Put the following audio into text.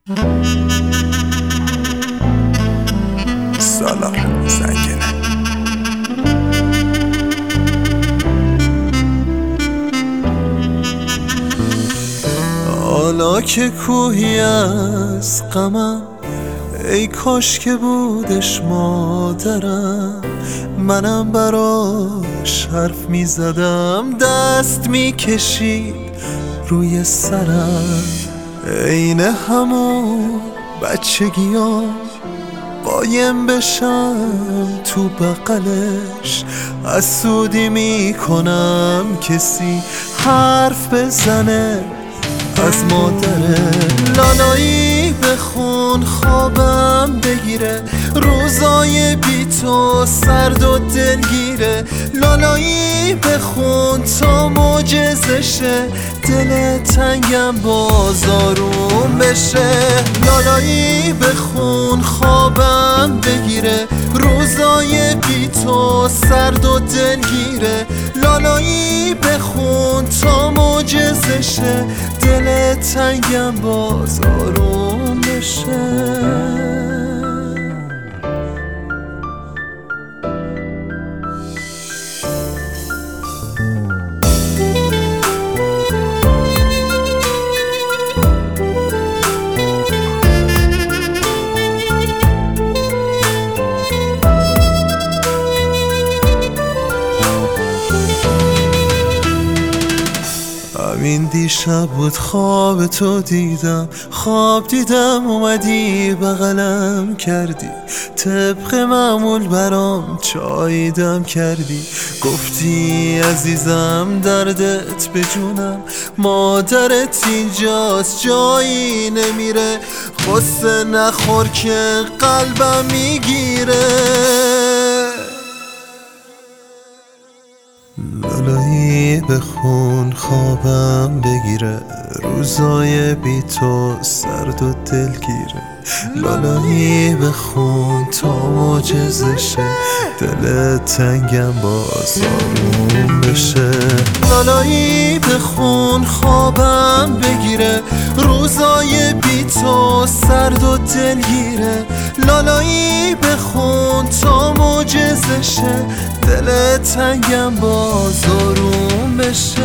سالار زنگنه. حالا که کوهی از غمم، ای کاش که بودش مادرم، منم براش حرف می زدم، دست می کشید روی سرم. عین همون بچگیام قایم بشم تو بغلش، حسودی می کنم کسی حرف بزنه از مادره. لالایی بخون خوابم بگیره، روزای بی تو سرد و دلگیره. لالایی بخون تا معجزشه، دل تنگم باز آروم بشه. لالایی بخون خوابم بگیره، روزای بی تو سرد و دلگیره. لالایی بخون تا معجزشه، دل تنگم باز آروم بشه. همین دیشب بود خواب تو دیدم، خواب دیدم اومدی بغلم کردی، طبق معمول برام چای دم کردی. گفتی عزیزم دردت به جونم، مادرت اینجاست جایی نمیره، غصه نخور که قلبم میگیره. لالایی بخون خوابم بگیره، روزای بی تو سرد و دلگیره. لالایی بخون تا معجزشه، دل تنگم باز آروم بشه. لالایی بخون خوابم بگیره، روزای بی تو سرد و دلگیره. لالایی بخون تا معجزشه، دل تنگم باز آروم بشه.